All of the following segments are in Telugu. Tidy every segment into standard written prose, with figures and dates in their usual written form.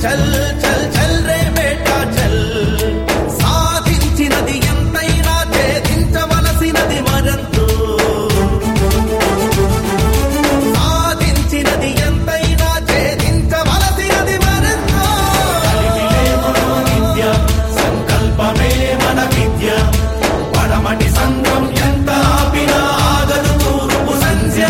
చల్ చల్ చల్ రే బేటా చల్ సాధించినది ఎంతైనా ఛేదించవలసినది మరంతో సాధించినది ఎంతైనా ఛేదించవలసినది మరంతో విద్య సంకల్పమే మన విద్య పడమటి సంఘం ఎంత ఆపినా ఆగదు తూర్పు సంధ్య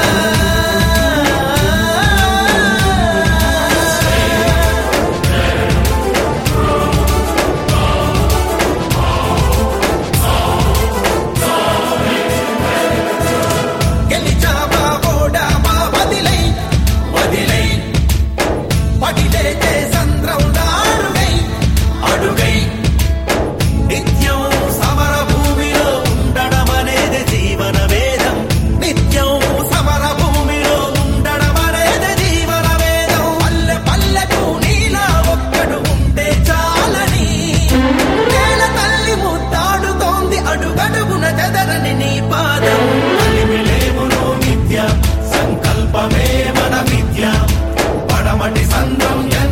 గెలిచావా ఓడావా వదిలై వదిలై పడిలేతే సంద్రం అడుగై అడుగై నిత్యం సమర భూమిలో ఉండడం అనేది జీవన వేదం నిత్యం సమర భూమిలో ఉండడం అనేది జీవన వేదం పల్లె పల్లెకు నీలా ఒక్కడు ఉంటే చాలని నేల తల్లి ముద్దాడుతోంది అడుగడుగున చెదరని నీ పాదం అలిమిలేమును నిత్య సంకల్పమే మన విద్య పడమటి సంఘం